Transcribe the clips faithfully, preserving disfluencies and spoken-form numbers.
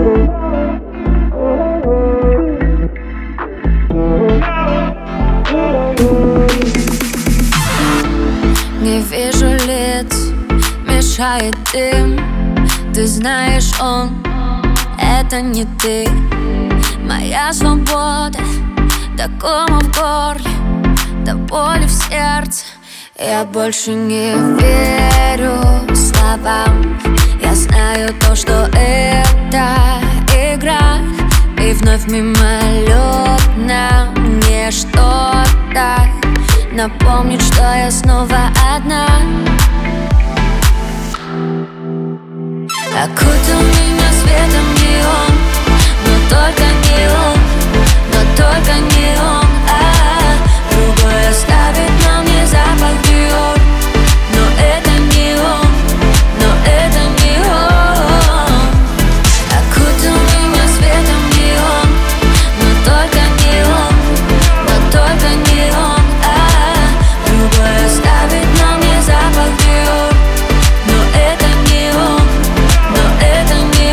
Не вижу лиц, мешает дым. Ты знаешь, он — это не ты. Моя свобода до кома в горле, до боли в сердце. Я больше не верю словам. Я знаю то, что это игра, и вновь мимолетно мне что-то напомнит, что я снова одна. Окутал меня светом неон, но только не он, но только не он. А-а-а. Другой оставит на мне запах Диор, но это не он, но это не он. Окутал меня светом неон, но только не он, но только не он. А-а-а. Другой оставит на мне запах Диор, но это не он, но это не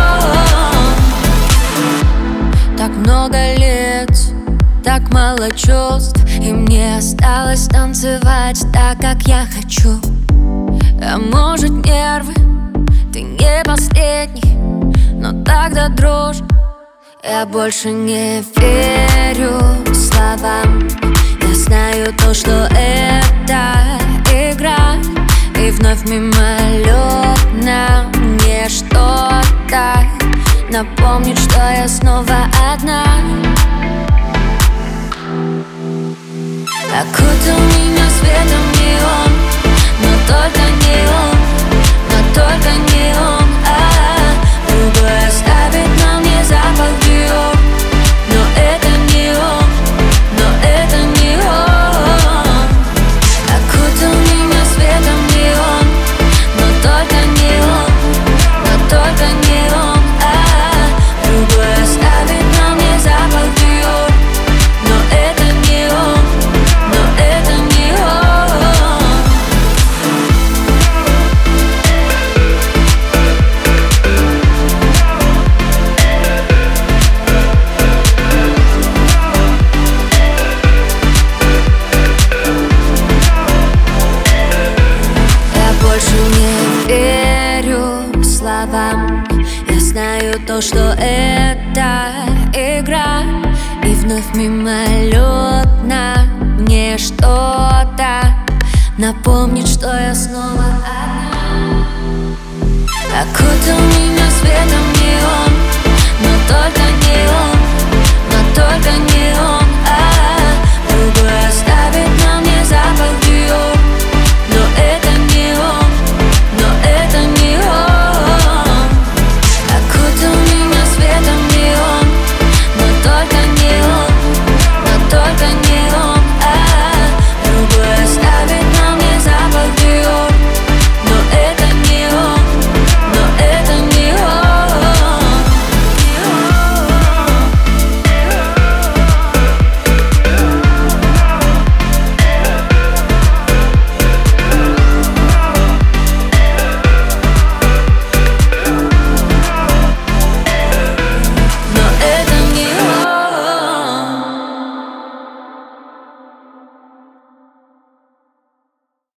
он. Так много лет, так мало чувств, и мне осталось танцевать так, как я хочу. А может, нервы, ты не последний, но тогда дрожь. Я больше не верю словам. Я знаю то, что это игра, и вновь мимолетно мне что-то напомнит, что я снова одна. Окутал меня светом неон, но только не он, но только не он. А-а-а. Другой оставит на мне запах Диор, но это не он, но это не он. Окутал меня светом неон, но только не он, но только не он. А-а-а. Другой оставит на мне запах Диор, но это не он, но это не он. Я больше не верю словам. Я знаю то, что это игра, и вновь мимолетно мне что-то напомнит, что я снова одна. Окутал меня светом